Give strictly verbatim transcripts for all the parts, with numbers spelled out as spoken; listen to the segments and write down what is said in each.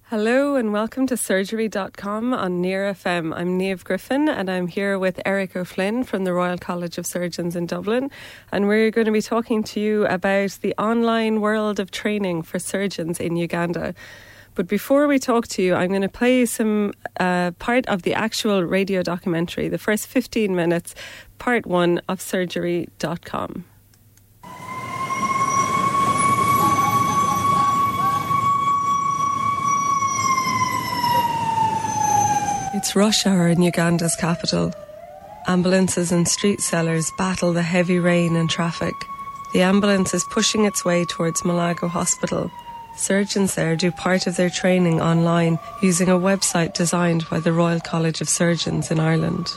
Hello and welcome to surgery dot com on Near F M. I'm Niamh Griffin and I'm here with Eric O'Flynn from the Royal College of Surgeons in Dublin, and we're going to be talking to you about the online world of training for surgeons in Uganda. But before we talk to you, I'm going to play some uh, part of the actual radio documentary, the first fifteen minutes, part one of surgery dot com. It's rush hour in Uganda's capital. Ambulances and street sellers battle the heavy rain and traffic. The ambulance is pushing its way towards Malago Hospital. Surgeons there do part of their training online using a website designed by the Royal College of Surgeons in Ireland.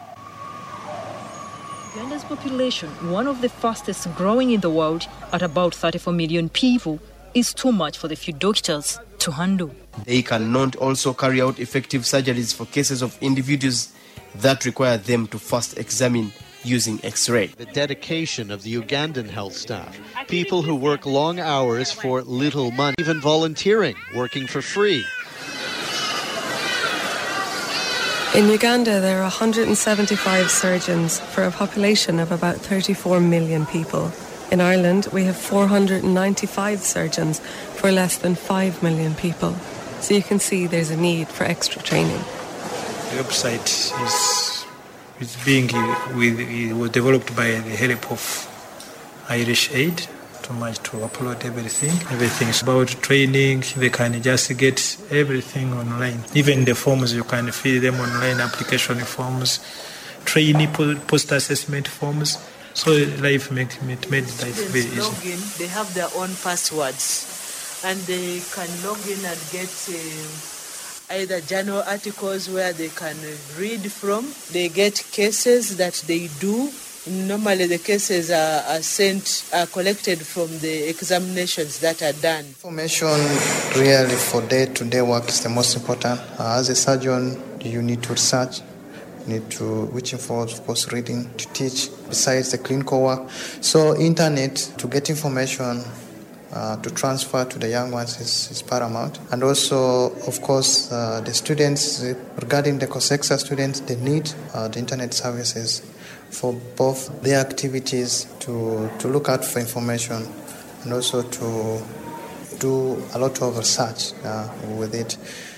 Uganda's population, one of the fastest growing in the world at about thirty-four million people, is too much for the few doctors to handle. They cannot also carry out effective surgeries for cases of individuals that require them to first examine using X-ray. The dedication of the Ugandan health staff, people who work long hours for little money, even volunteering, working for free. In Uganda, there are one hundred seventy-five surgeons for a population of about thirty-four million people. In Ireland, we have four hundred ninety-five surgeons for less than five million people. So you can see there's a need for extra training. The website is, is being with, it was developed by the help of Irish Aid to much to upload everything. Everything's about training. They can just get everything online. Even the forms, you can fill them online, application forms, trainee post-assessment forms. So life makes it made life very easy. Log in, they have their own passwords, and they can log in and get uh, either journal articles where they can read from. They get cases that they do. Normally the cases are, are sent, are collected from the examinations that are done. Information really for day-to-day work is the most important. Uh, as a surgeon, you need to research. Need to, which involves, of course, reading, to teach, besides the clinical work. So internet, to get information, uh, to transfer to the young ones is, is paramount. And also, of course, uh, the students, regarding the COSEXA students, they need uh, the internet services for both their activities, to, to look out for information, and also to do a lot of research uh, with it.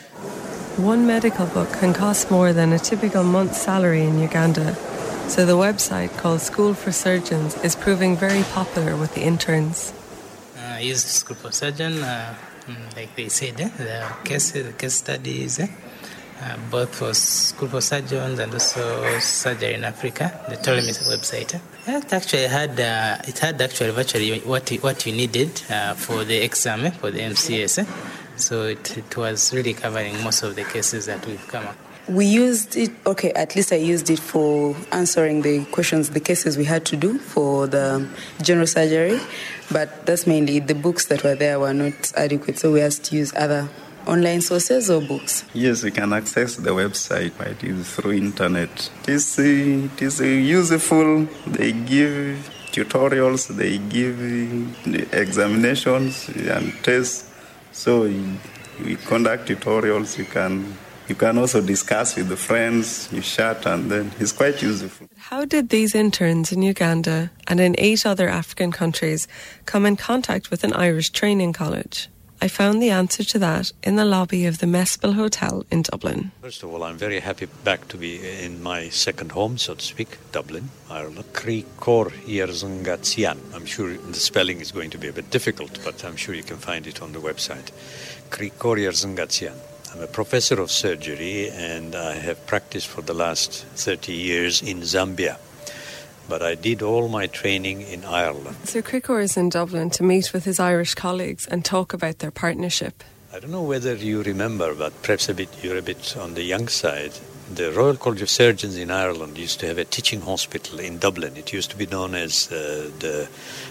One medical book can cost more than a typical month's salary in Uganda, so the website called School for Surgeons is proving very popular with the interns. Uh, I use School for Surgeons, uh, like they said, eh? the case, the case studies, eh? uh, both for School for Surgeons and also Surgery in Africa. They told me the website. Eh? It actually had, uh, it had actually virtually what what you needed uh, for the exam, eh? for the M C S. Eh? So it, it was really covering most of the cases that we've come up. We used it, okay, at least I used it for answering the questions, the cases we had to do for the general surgery, but that's mainly the books that were there were not adequate, so we had to use other online sources or books. Yes, we can access the website, but it is through internet. It is, uh, it is uh, useful. They give tutorials, they give uh, examinations and tests. So we conduct tutorials, you can you can also discuss with the friends, you chat, and then it's quite useful. How did these interns in Uganda and in eight other African countries come in contact with an Irish training college? I found the answer to that in the lobby of the Mespil Hotel in Dublin. First of all, I'm very happy back to be in my second home, so to speak, Dublin, Ireland. Krikor Yerzungatsian. I'm sure the spelling is going to be a bit difficult, but I'm sure you can find it on the website. Krikor Yerzungatsian. I'm a professor of surgery, and I have practiced for the last thirty years in Zambia. But I did all my training in Ireland. So Krikor is in Dublin to meet with his Irish colleagues and talk about their partnership. I don't know whether you remember, but perhaps a bit you're a bit on the young side. The Royal College of Surgeons in Ireland used to have a teaching hospital in Dublin. It used to be known as uh, the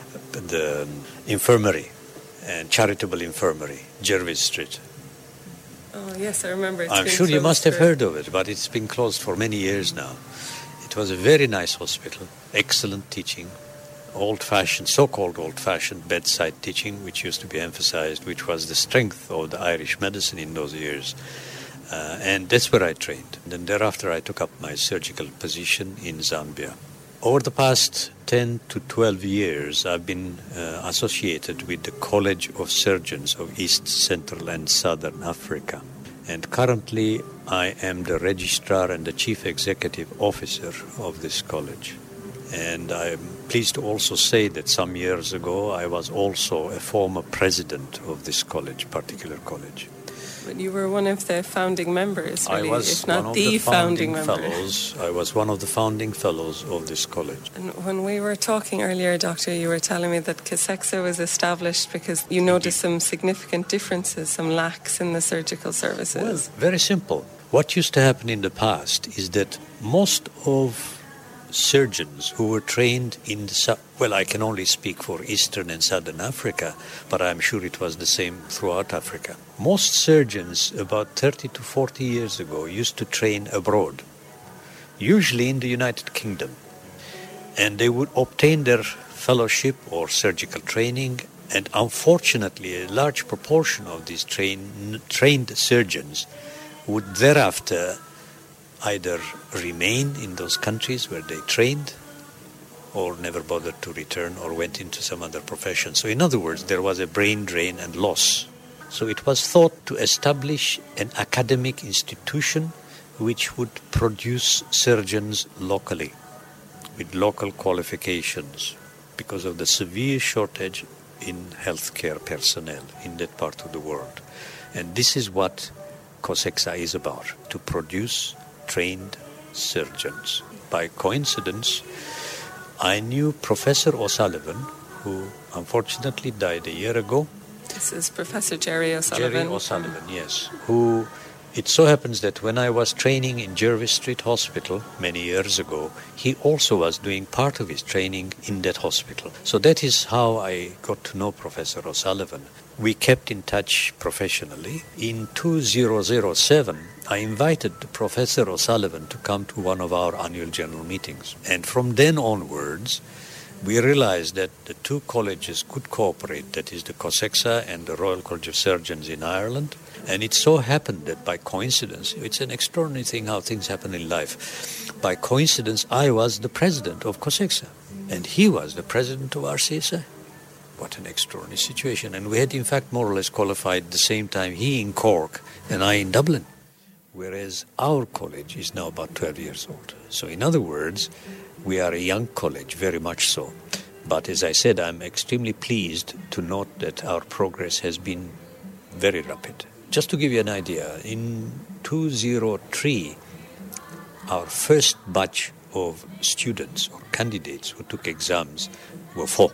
the infirmary and charitable infirmary, Jervis Street. Oh yes, I remember. It's I'm sure you must have heard of it, but it's been closed for many years now. It was a very nice hospital, excellent teaching, old-fashioned, so-called old-fashioned bedside teaching, which used to be emphasized, which was the strength of the Irish medicine in those years. Uh, and that's where I trained. And then thereafter I took up my surgical position in Zambia. Over the past ten to twelve years, I've been uh, associated with the College of Surgeons of East, Central and Southern Africa. And currently I am the registrar and the chief executive officer of this college. And I'm pleased to also say that some years ago I was also a former president of this college, particular college. But you were one of the founding members, really, I was if not one of the, the founding, founding member. fellows. I was one of the founding fellows of this college. And when we were talking earlier, Doctor, you were telling me that COSEXA was established because you noticed some significant differences, some lacks in the surgical services. Well, very simple. What used to happen in the past is that most of surgeons who were trained in the, well, I can only speak for Eastern and Southern Africa, but I'm sure it was the same throughout Africa. Most surgeons about thirty to forty years ago used to train abroad, usually in the United Kingdom. And they would obtain their fellowship or surgical training, and unfortunately a large proportion of these train, trained surgeons would thereafter either remain in those countries where they trained or never bothered to return or went into some other profession. So in other words, there was a brain drain and loss. So it was thought to establish an academic institution which would produce surgeons locally with local qualifications because of the severe shortage in healthcare personnel in that part of the world. And this is what COSEXA is about, to produce trained surgeons. By coincidence, I knew Professor O'Sullivan, who unfortunately died a year ago. This is Professor Jerry O'Sullivan. Jerry O'Sullivan, yes. Who, it so happens that when I was training in Jervis Street Hospital many years ago, he also was doing part of his training in that hospital. So that is how I got to know Professor O'Sullivan. We kept in touch professionally. In two thousand seven, I invited Professor O'Sullivan to come to one of our annual general meetings. And from then onwards, we realized that the two colleges could cooperate, that is the COSEXA and the Royal College of Surgeons in Ireland. And it so happened that by coincidence, it's an extraordinary thing how things happen in life. By coincidence, I was the president of COSEXA, and he was the president of R C S I. What an extraordinary situation. And we had, in fact, more or less qualified at the same time, he in Cork and I in Dublin, whereas our college is now about twelve years old. So in other words, we are a young college, very much so. But as I said, I'm extremely pleased to note that our progress has been very rapid. Just to give you an idea, in two thousand three, our first batch of students or candidates who took exams were four.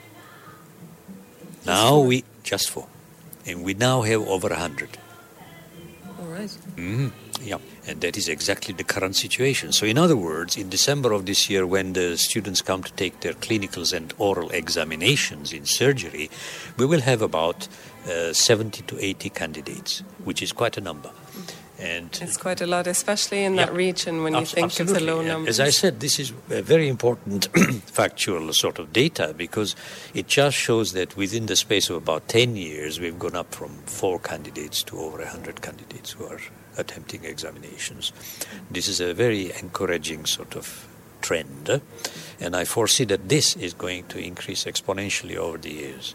Now we, just four, and we now have over a hundred. All right. Mm-hmm. Yeah, and that is exactly the current situation. So in other words, in December of this year, when the students come to take their clinicals and oral examinations in surgery, we will have about uh, seventy to eighty candidates, which is quite a number. And it's quite a lot, especially in that yeah, region when you abs- think absolutely. of the low And numbers. as I said, this is a very important factual sort of data because it just shows that within the space of about ten years, we've gone up from four candidates to over one hundred candidates who are attempting examinations. This is a very encouraging sort of trend, uh, and I foresee that this is going to increase exponentially over the years.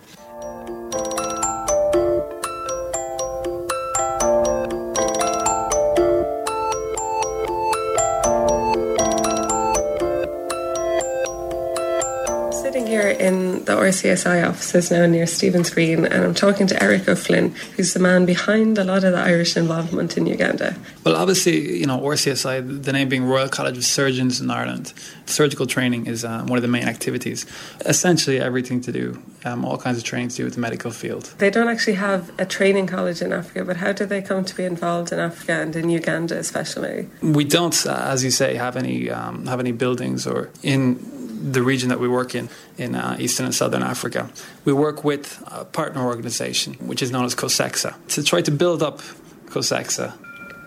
Here in the R C S I offices now near Stephen's Green, and I'm talking to Eric O'Flynn, who's the man behind a lot of the Irish involvement in Uganda. Well, obviously, you know, R C S I, the name being Royal College of Surgeons in Ireland, surgical training is uh, one of the main activities. Essentially everything to do, um, all kinds of training to do with the medical field. They don't actually have a training college in Africa, but how did they come to be involved in Africa and in Uganda especially? We don't, uh, as you say, have any um, have any buildings or in the region that we work in, in uh, Eastern and Southern Africa. We work with a partner organisation, which is known as COSEXA, to try to build up COSEXA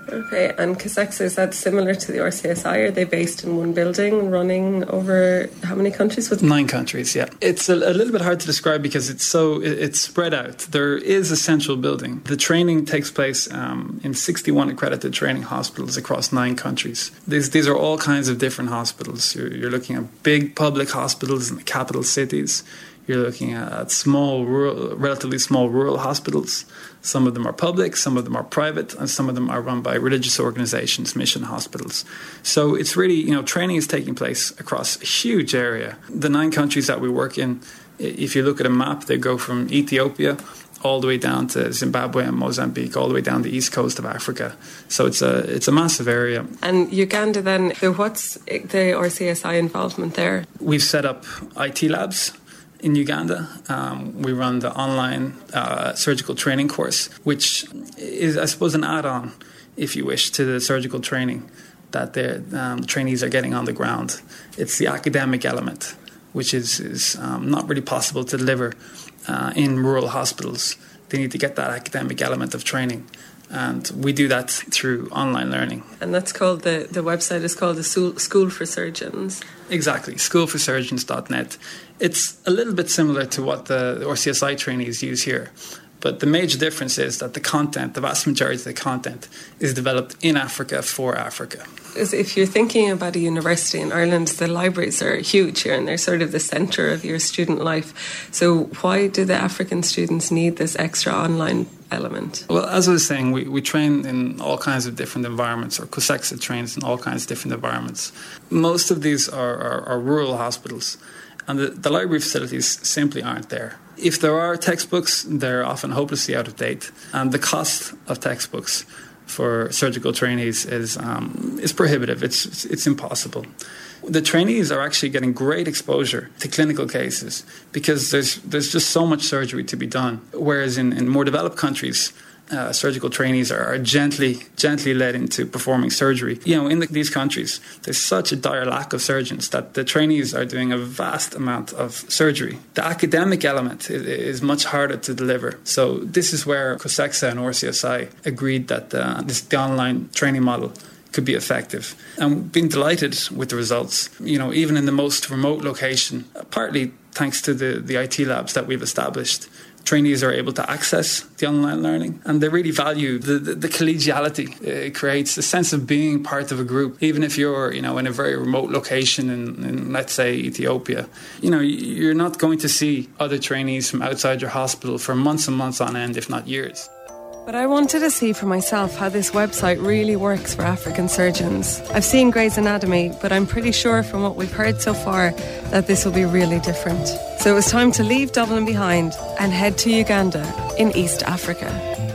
Okay, and COSEXA, is that similar to the R C S I? Are they based in one building, running over how many countries? Was Nine countries, yeah. It's a, a little bit hard to describe because it's so it, it's spread out. There is a central building. The training takes place um, in sixty-one accredited training hospitals across nine countries. These these are all kinds of different hospitals. You're, you're looking at big public hospitals in the capital cities. You're looking at small, rural, relatively small rural hospitals. Some of them are public, some of them are private, and some of them are run by religious organizations, mission hospitals. So it's really, you know, training is taking place across a huge area. The nine countries that we work in, if you look at a map, they go from Ethiopia all the way down to Zimbabwe and Mozambique, all the way down the east coast of Africa. So it's a it's a massive area. And Uganda then, so what's the R C S I involvement there? We've set up I T labs in Uganda. Um, we run the online uh, surgical training course, which is, I suppose, an add-on, if you wish, to the surgical training that the um, trainees are getting on the ground. It's the academic element, which is, is um, not really possible to deliver uh, in rural hospitals. They need to get that academic element of training. And we do that through online learning. And that's called, the, the website is called the School for Surgeons. Exactly, school for surgeons dot net. It's a little bit similar to what the R C S I trainees use here. But the major difference is that the content, the vast majority of the content, is developed in Africa for Africa. If you're thinking about a university in Ireland, the libraries are huge here and they're sort of the centre of your student life. So why do the African students need this extra online element? Well, as I was saying, we, we train in all kinds of different environments, or COSEXA trains in all kinds of different environments. Most of these are, are, are rural hospitals, and the, the library facilities simply aren't there. If there are textbooks, they're often hopelessly out of date, and the cost of textbooks for surgical trainees is um, is prohibitive. It's, it's it's impossible. The trainees are actually getting great exposure to clinical cases because there's there's just so much surgery to be done. Whereas in, in more developed countries, uh, surgical trainees are, are gently gently led into performing surgery. You know, in the, these countries, there's such a dire lack of surgeons that the trainees are doing a vast amount of surgery. The academic element is, is much harder to deliver. So this is where COSEXA and R C S I agreed that uh, this the online training model could be effective. And we've been delighted with the results. You know, even in the most remote location, partly thanks to the, the I T labs that we've established, trainees are able to access the online learning, and they really value the, the, the collegiality. It creates a sense of being part of a group, even if you're, you know, in a very remote location in, in, let's say, Ethiopia. You know, you're not going to see other trainees from outside your hospital for months and months on end, if not years. But I wanted to see for myself how this website really works for African surgeons. I've seen Grey's Anatomy, but I'm pretty sure from what we've heard so far that this will be really different. So it was time to leave Dublin behind and head to Uganda in East Africa.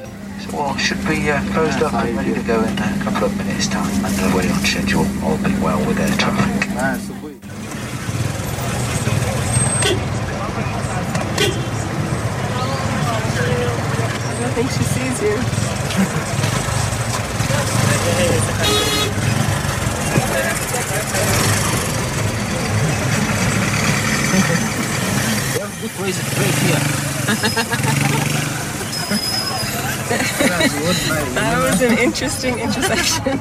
So well, should be uh, closed up and ready to go in a couple of minutes' time, and we're on schedule, all being well with air traffic. I think she sees you. We have good ways of break here. That was an interesting intersection.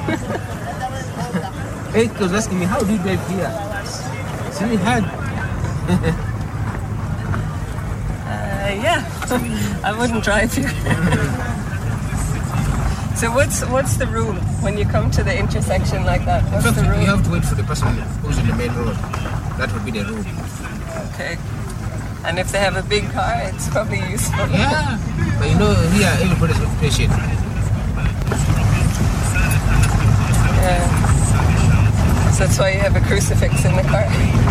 Hey, was asking me, how do you drive here? It's really hard. uh, yeah. I wouldn't drive here. So what's what's the rule when you come to the intersection like that? What's the rule? You have to wait for the person who's in the main road. That would be the rule. Okay. And if they have a big car, it's probably useful. Yeah. But you know, here everybody's patient. Yeah. So that's why you have a crucifix in the car.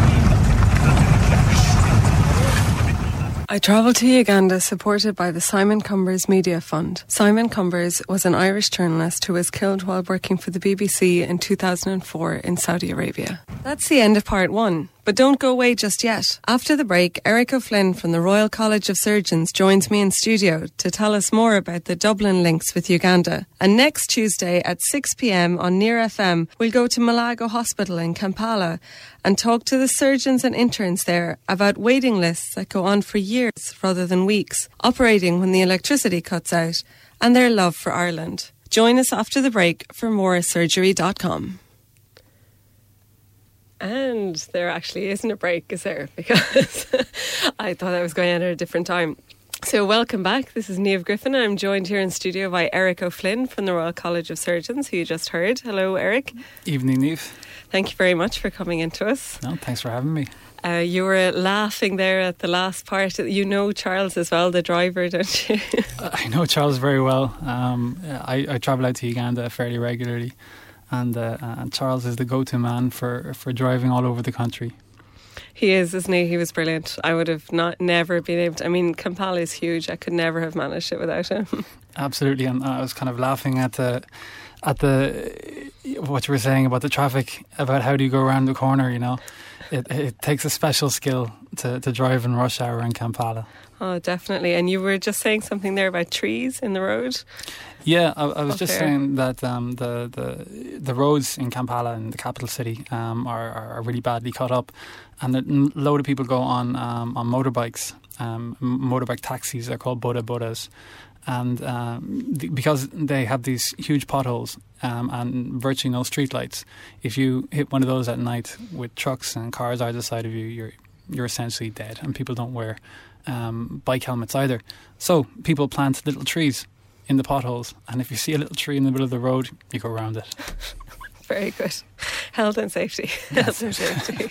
I travelled to Uganda supported by the Simon Cumbers Media Fund. Simon Cumbers was an Irish journalist who was killed while working for the B B C in two thousand four in Saudi Arabia. That's the end of part one. But don't go away just yet. After the break, Eric O'Flynn from the Royal College of Surgeons joins me in studio to tell us more about the Dublin links with Uganda. And next Tuesday at six p.m. on Near F M, we'll go to Malago Hospital in Kampala and talk to the surgeons and interns there about waiting lists that go on for years rather than weeks, operating when the electricity cuts out, and their love for Ireland. Join us after the break for more surgery dot com. And there actually isn't a break, is there? Because I thought I was going at a different time. So welcome back. This is Niamh Griffin. I'm joined here in studio by Eric O'Flynn from the Royal College of Surgeons, who you just heard. Hello, Eric. Evening, Niamh. Thank you very much for coming into us. No, thanks for having me. Uh, you were laughing there at the last part. You know Charles as well, the driver, don't you? I know Charles very well. Um, I, I travel out to Uganda fairly regularly. And, uh, and Charles is the go-to man for, for driving all over the country. He is, isn't he? He was brilliant. I would have not never been able to. I mean, Kampala is huge. I could never have managed it without him. Absolutely, and I was kind of laughing at the at the what you were saying about the traffic, about how do you go around the corner. You know, it it takes a special skill to, to drive in rush hour in Kampala. Oh, definitely. And you were just saying something there about trees in the road. Yeah, I, I was just there. saying that um, the, the the roads in Kampala, in the capital city, um, are, are really badly cut up, and a load of people go on um, on motorbikes, um, motorbike taxis. They're called boda bodas, and um, the, because they have these huge potholes um, and virtually no streetlights. If you hit one of those at night with trucks and cars either side of you, you're you're essentially dead, and people don't wear um, bike helmets either. So people plant little trees in the potholes, and if you see a little tree in the middle of the road, you go around it. Very good. Health and safety. Health and safety.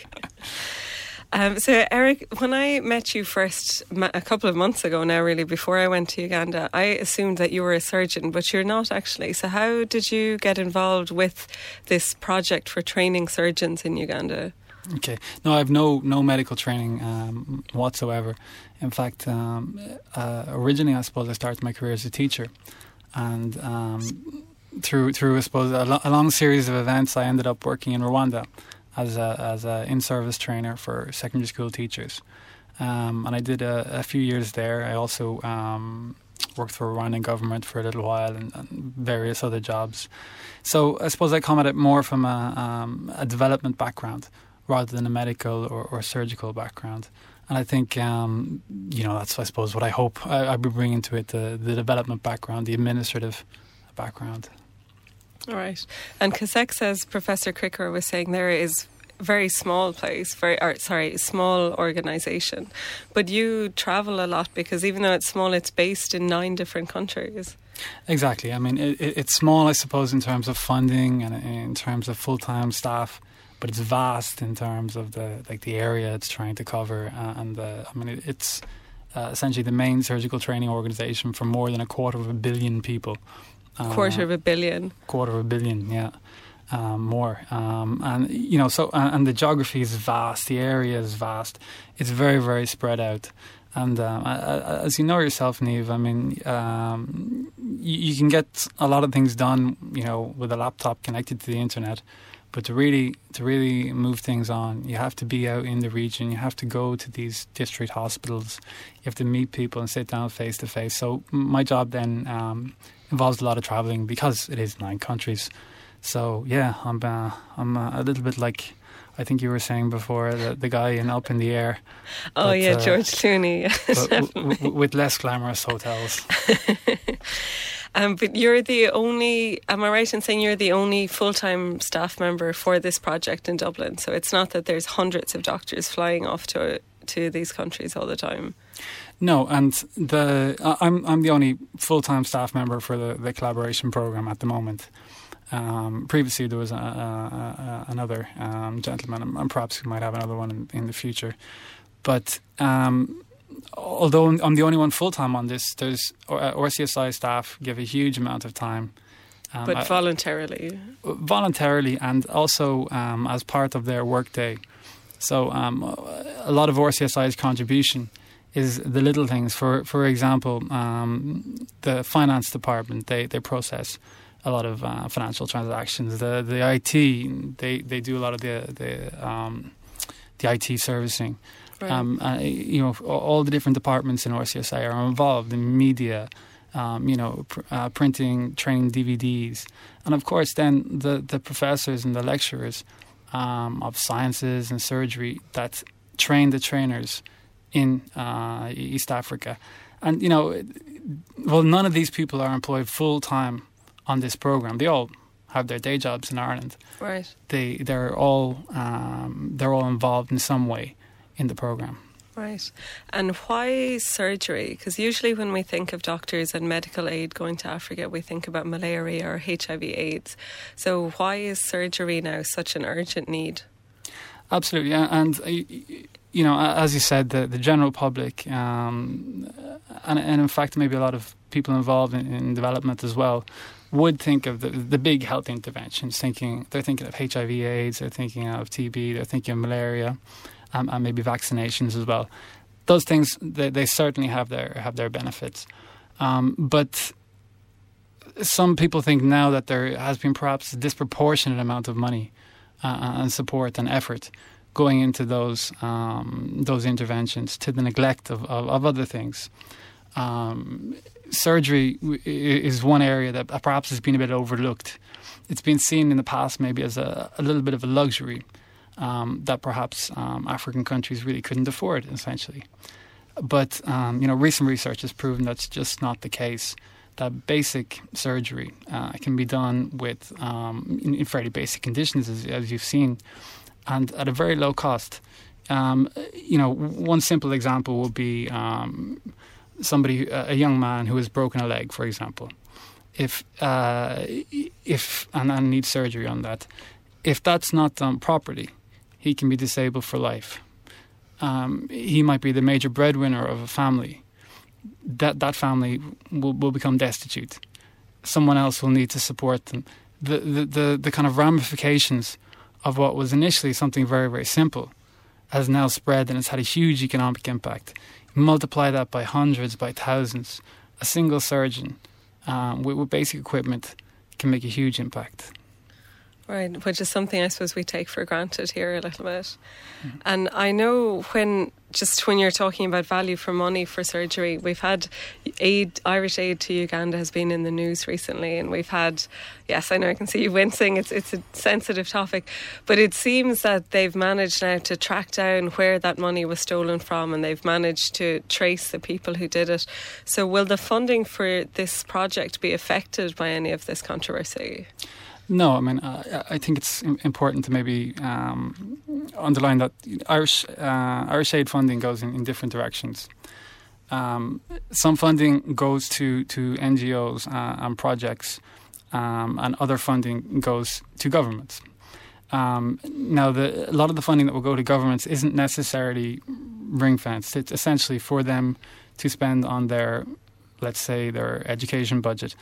um, so, Eric, when I met you first a couple of months ago now, really, before I went to Uganda, I assumed that you were a surgeon, but you're not actually. So how did you get involved with this project for training surgeons in Uganda? Okay. No, I have no no medical training um, whatsoever. In fact, um, uh, originally, I suppose I started my career as a teacher, and um, through through I suppose a, lo- a long series of events, I ended up working in Rwanda as a as a in-service trainer for secondary school teachers, um, and I did a, a few years there. I also um, worked for Rwandan government for a little while, and, and various other jobs. So I suppose I come at it more from a, um, a development background, rather than a medical or, or surgical background. And I think, um, you know, that's, I suppose, what I hope I, I'll be bringing to it, the, the development background, the administrative background. All right. And Kasek says, Professor Cricker was saying there is a very small place, very, or, sorry, small organisation. But you travel a lot because even though it's small, it's based in nine different countries. Exactly. I mean, it, it, it's small, I suppose, in terms of funding and in terms of full-time staff. But it's vast in terms of the like the area it's trying to cover, uh, and the, I mean it, it's uh, essentially the main surgical training organisation for more than a quarter of a billion people. Uh, quarter of a billion. Quarter of a billion, yeah, um, more. Um, and you know, so uh, and the geography is vast. The area is vast. It's very very spread out. And um, as you know yourself, Niamh, I mean, um, you, you can get a lot of things done, you know, with a laptop connected to the internet. But to really to really move things on, you have to be out in the region. You have to go to these district hospitals. You have to meet people and sit down face to face. So my job then um, involves a lot of travelling because it is nine countries. So yeah, I'm uh, I'm uh, a little bit like I think you were saying before, the, the guy in Up in the Air. Oh but, yeah, uh, George Clooney. w- w- with less glamorous hotels. Um, but you're the only, am I right in saying you're the only full-time staff member for this project in Dublin? So it's not that there's hundreds of doctors flying off to to these countries all the time? No, and the I'm I'm the only full-time staff member for the, the collaboration programme at the moment. Um, previously there was a, a, a, another um, gentleman, and perhaps we might have another one in, in the future. But um although I'm the only one full-time on this, there's R C S I staff give a huge amount of time. Um, but voluntarily? Uh, voluntarily, and also um, as part of their workday. So um, a lot of R C S I's contribution is the little things. For for example, um, the finance department, they, they process a lot of uh, financial transactions. The the I T, they, they do a lot of the, the, um, the I T servicing. Right. Um, uh, you know, all the different departments in R C S I are involved in media, um, you know, pr- uh, printing, training D V Ds. And of course, then the, the professors and the lecturers um, of sciences and surgery that train the trainers in uh, East Africa. And, you know, well, none of these people are employed full-time on this program. They all have their day jobs in Ireland. Right. They they're all um, they're all involved in some way in the program. Right. And why surgery? Because usually when we think of doctors and medical aid going to Africa, we think about malaria or H I V AIDS. So why is surgery now such an urgent need? Absolutely. And, you know, as you said, the, the general public, um, and, and in fact maybe a lot of people involved in, in development as well, would think of the, the big health interventions. Thinking They're thinking of H I V AIDS, they're thinking of T B, they're thinking of malaria. Um, and maybe vaccinations as well. Those things, they, they certainly have their have their benefits. Um, but some people think now that there has been perhaps a disproportionate amount of money uh, and support and effort going into those um, those interventions to the neglect of, of, of other things. Um, surgery is one area that perhaps has been a bit overlooked. It's been seen in the past maybe as a, a little bit of a luxury. Um, that perhaps um, African countries really couldn't afford, essentially. But, um, you know, recent research has proven that's just not the case. That basic surgery uh, can be done with um, in, in fairly basic conditions, as, as you've seen, and at a very low cost. Um, you know, one simple example would be um, somebody, a young man who has broken a leg, for example. If, uh, if and, and needs surgery on that, if that's not done properly, he can be disabled for life. Um, he might be the major breadwinner of a family. That that family will, will become destitute. Someone else will need to support them. The, the, the, the kind of ramifications of what was initially something very, very simple has now spread and it's had a huge economic impact. Multiply that by hundreds, by thousands. A single surgeon um, with, with basic equipment can make a huge impact. Right, which is something I suppose we take for granted here a little bit. Mm-hmm. And I know when, just when you're talking about value for money for surgery, we've had aid, Irish aid to Uganda has been in the news recently, and we've had, yes, I know I can see you wincing, it's, it's a sensitive topic, but it seems that they've managed now to track down where that money was stolen from, and they've managed to trace the people who did it. So will the funding for this project be affected by any of this controversy? No, I mean, uh, I think it's important to maybe um, underline that Irish uh, Irish aid funding goes in, in different directions. Um, some funding goes to, to N G Os uh, and projects, um, and other funding goes to governments. Um, now, the, a lot of the funding that will go to governments isn't necessarily ring-fenced. It's essentially for them to spend on their, let's say, their education budget.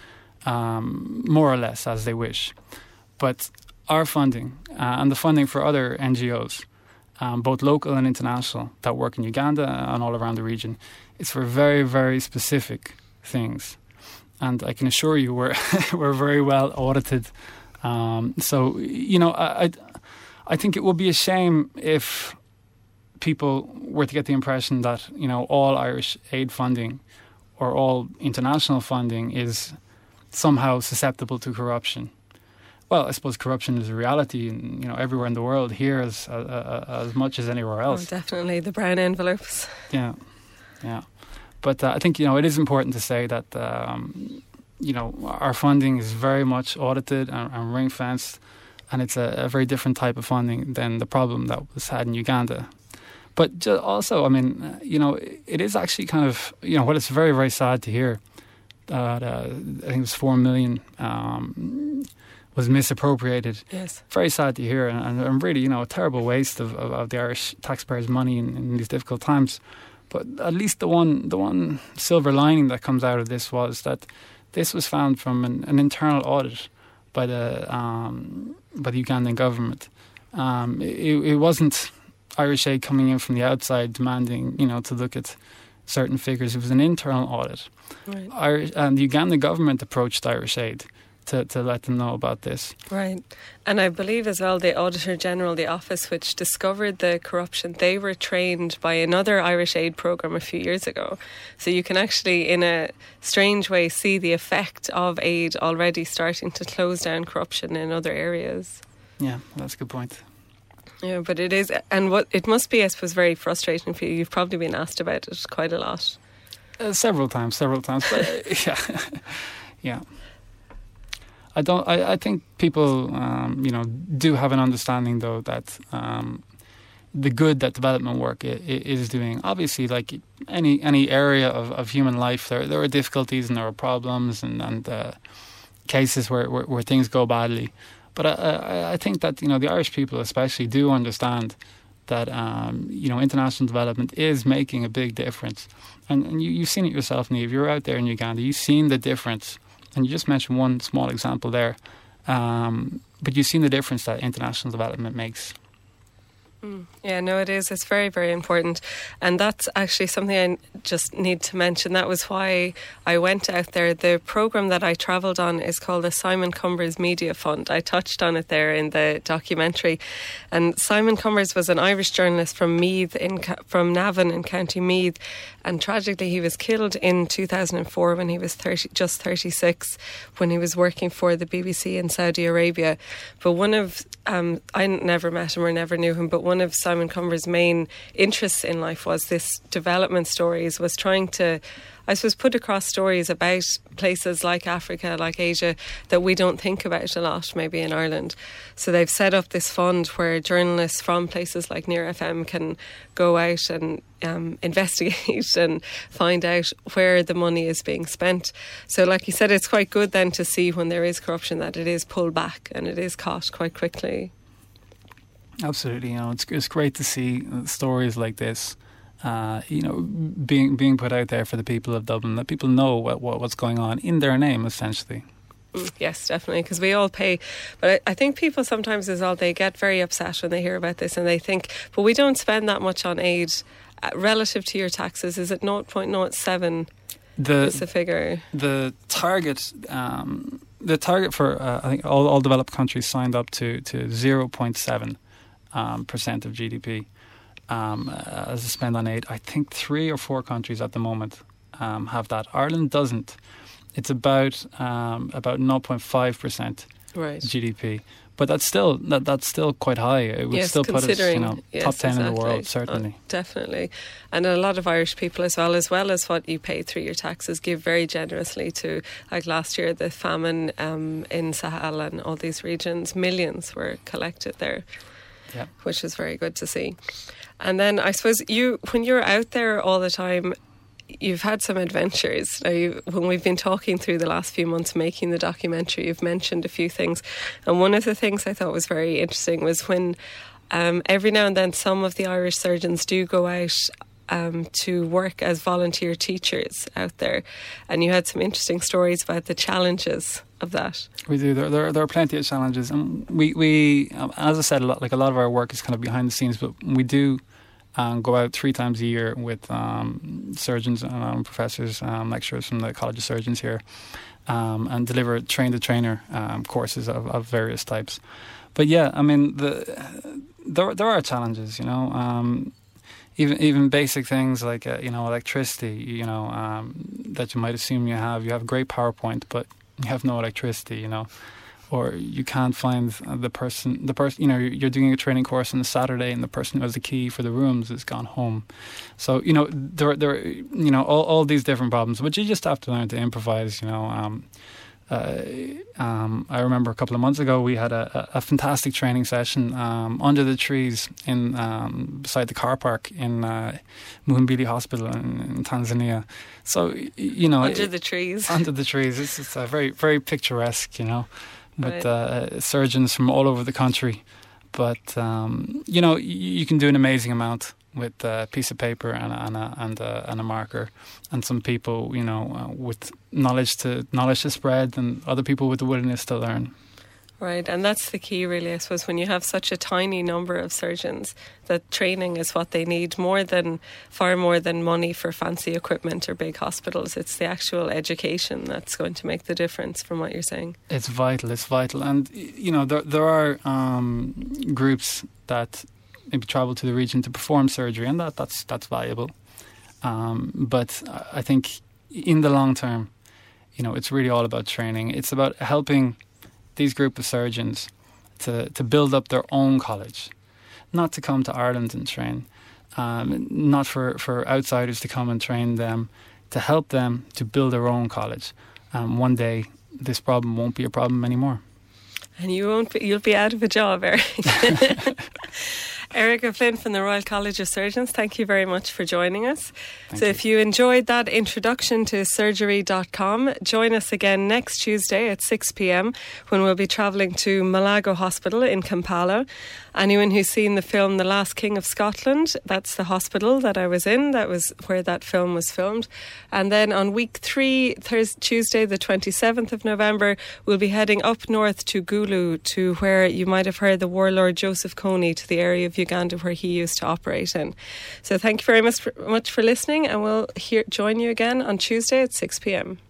Um, more or less as they wish. But our funding uh, and the funding for other N G Os, um, both local and international, that work in Uganda and all around the region, it's for very, very specific things. And I can assure you we're, we're very well audited. Um, so, you know, I, I, I think it would be a shame if people were to get the impression that, you know, all Irish aid funding or all international funding is somehow susceptible to corruption. Well, I suppose corruption is a reality, in, you know, everywhere in the world, here as uh, as much as anywhere else. Oh, definitely, the brown envelopes. Yeah, yeah. But uh, I think, you know, it is important to say that, um, you know, our funding is very much audited and, and ring-fenced, and it's a, a very different type of funding than the problem that was had in Uganda. But also, I mean, you know, it is actually kind of, you know, what it's very, very sad to hear. Uh, I think it was four million um, was misappropriated. Yes. Very sad to hear, and, and really, you know, a terrible waste of, of, of the Irish taxpayers' money in, in these difficult times. But at least the one the one silver lining that comes out of this was that this was found from an, an internal audit by the um, by the Ugandan government. Um, it, it wasn't Irish aid coming in from the outside demanding, you know, to look at certain figures. It was an internal audit. Right. Irish, and the Ugandan government approached Irish aid to, to let them know about this. Right. And I believe as well the Auditor General, the office which discovered the corruption, they were trained by another Irish aid programme a few years ago. So you can actually, in a strange way, see the effect of aid already starting to close down corruption in other areas. Yeah, that's a good point. Yeah, but it is, and what it must be, I suppose, very frustrating for you. You've probably been asked about it quite a lot. Uh, several times, several times, but uh, yeah, yeah. I don't. I, I think people, um, you know, do have an understanding though that um, the good that development work i- i- is doing. Obviously, like any any area of, of human life, there there are difficulties and there are problems and and uh, cases where, where where things go badly. But I, I I think that, you know, the Irish people especially do understand that um, you know, international development is making a big difference, and and you, you've seen it yourself, Niamh. You're out there in Uganda. You've seen the difference. And you just mentioned one small example there. Um, but you've seen the difference that international development makes. Mm. Yeah, no, it is. It's very, very important. And that's actually something I just need to mention. That was why I went out there. The programme that I travelled on is called the Simon Cumbers Media Fund. I touched on it there in the documentary. And Simon Cumbers was an Irish journalist from Meath, in, from Navan in County Meath. And tragically, he was killed in two thousand four when he was thirty, just thirty-six, when he was working for the B B C in Saudi Arabia. But one of, um, I never met him or never knew him, but one of Simon Cumbers' main interests in life was this development stories, was trying to, I suppose, put across stories about places like Africa, like Asia, that we don't think about a lot, maybe in Ireland. So they've set up this fund where journalists from places like Near F M can go out and um, investigate and find out where the money is being spent. So like you said, it's quite good then to see when there is corruption that it is pulled back and it is caught quite quickly. Absolutely, you know, it's it's great to see stories like this, uh, you know, being being put out there for the people of Dublin, that people know what, what what's going on in their name, essentially. Mm, yes, definitely, because we all pay. But I, I think people sometimes as well, they get very upset when they hear about this and they think, but we don't spend that much on aid uh, relative to your taxes. Is it zero point zero seven The, is the figure? The target... Um, the target for, uh, I think, all, all developed countries signed up to, to zero point seven Um, percent of G D P um, as a spend on aid. I think three or four countries at the moment um, have that. Ireland doesn't. It's about um, about zero point five percent right. G D P, but that's still that, that's still quite high. It would yes, still put us, you know, yes, top ten exactly. in the world, certainly. Oh, definitely, and a lot of Irish people as well, as well as what you pay through your taxes, give very generously to. Like last year, the famine um, in Sahel and all these regions, millions were collected there. Yeah. Which is very good to see. And then I suppose you, when you're out there all the time, you've had some adventures. Now, you, when we've been talking through the last few months making the documentary, you've mentioned a few things. And one of the things I thought was very interesting was when um, every now and then some of the Irish surgeons do go out Um, to work as volunteer teachers out there, and you had some interesting stories about the challenges of that. We do. There, there, there are plenty of challenges, and we, we, um, as I said, a lot, like a lot of our work is kind of behind the scenes. But we do um, go out three times a year with um, surgeons and um, professors, um, lecturers from the College of Surgeons here, um, and deliver train-the-trainer um, courses of, of various types. But yeah, I mean, the, there there are challenges, you know. Um, Even even basic things like uh, you know, electricity, you know, um, that you might assume you have. You have great PowerPoint, but you have no electricity, you know, or you can't find the person. The person, you know, you're doing a training course on a Saturday, and the person who has the key for the rooms has gone home. So you know, there there, you know, all all these different problems, but you just have to learn to improvise, you know. Um, Uh, um, I remember a couple of months ago we had a, a, a fantastic training session um, under the trees in um, beside the car park in uh, Muhimbili Hospital in, in Tanzania. So you know, under it, the trees, under the trees. It's, it's a very very picturesque, you know, with right. uh, surgeons from all over the country. But um, you know, you, you can do an amazing amount with a piece of paper and a, and a, and a, and a marker, and some people, you know, uh, with knowledge to knowledge to spread, and other people with the willingness to learn. Right, and that's the key, really, I suppose, when you have such a tiny number of surgeons, that training is what they need more than, far more than money for fancy equipment or big hospitals. It's the actual education that's going to make the difference, from what you're saying. It's vital, it's vital. And, you know, there, there are um, groups that maybe travel to the region to perform surgery, and that, that's that's valuable. Um, but I think in the long term, you know, it's really all about training. It's about helping these group of surgeons to, to build up their own college, not to come to Ireland and train, um, not for, for outsiders to come and train them, to help them to build their own college. Um, one day, this problem won't be a problem anymore. And you won't be, you'll be out of a job, Eric. Eric O'Flynn from the Royal College of Surgeons, thank you very much for joining us. Thank so you. if you enjoyed that introduction to surgery dot com, join us again next Tuesday at six p.m. when we'll be travelling to Malago Hospital in Kampala. Anyone who's seen the film The Last King of Scotland, that's the hospital that I was in. That was where that film was filmed. And then on week three, Thursday, Tuesday the twenty-seventh of November, we'll be heading up north to Gulu, to where you might have heard the warlord Joseph Kony, to the area of Uganda where he used to operate in. So thank you very much for, much for listening, and we'll hear, join you again on Tuesday at six p.m.